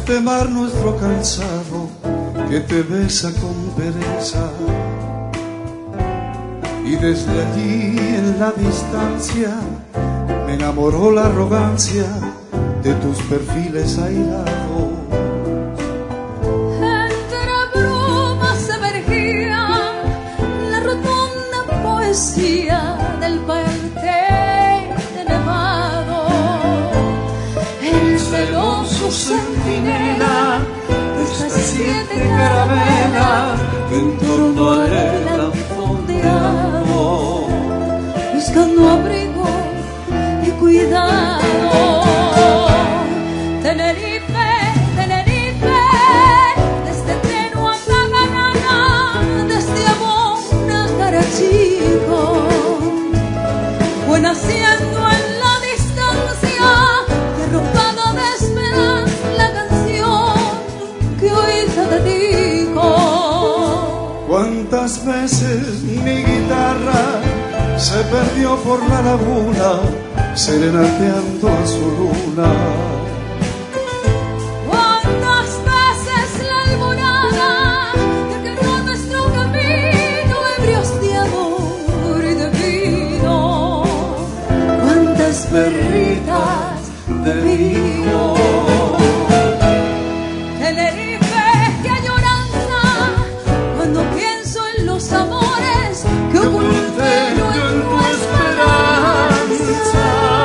este mar nuestro cansado que te besa con pereza. Y desde allí en la distancia me enamoró la arrogancia de tus perfiles airados. Entre brumas emergía la rotunda poesía del verte nevado. El celoso centinela de estas 7 carabelas que en torno a él han fondeado, buscando abrigo y cuidado. Tenerife, Tenerife, desde Treno a Taganaga, desde Amón a Carachico, fue naciendo en la distancia y arropada de esperanza la canción que hoy te dedico. Cuántas veces mi guitarra se perdió por la laguna, serenateando a su luna. Cuántas veces la alborada declaró nuestro camino, ebrios de amor y de vino. Cuántas perritas de vino. Tenerife, qué añoranza cuando pienso en los amores que oculté yo en tu esperanza.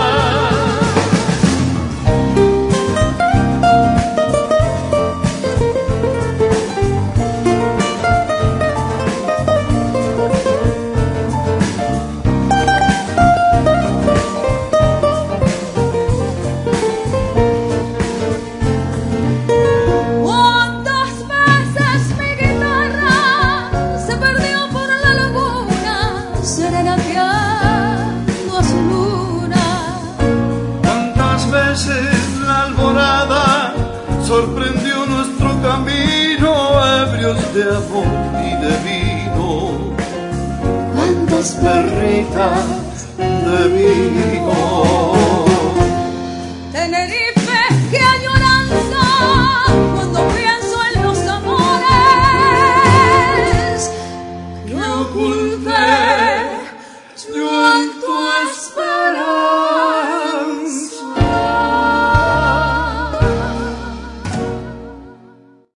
Cuántas veces mi guitarra se perdió por la laguna, serenateando a su luna. Cuántas veces la alborada sorprendió nuestro camino, ebrios de amor y de vino. Cuántas perritas de vino. Tenerife, qué añoranza cuando pienso en los amores que oculté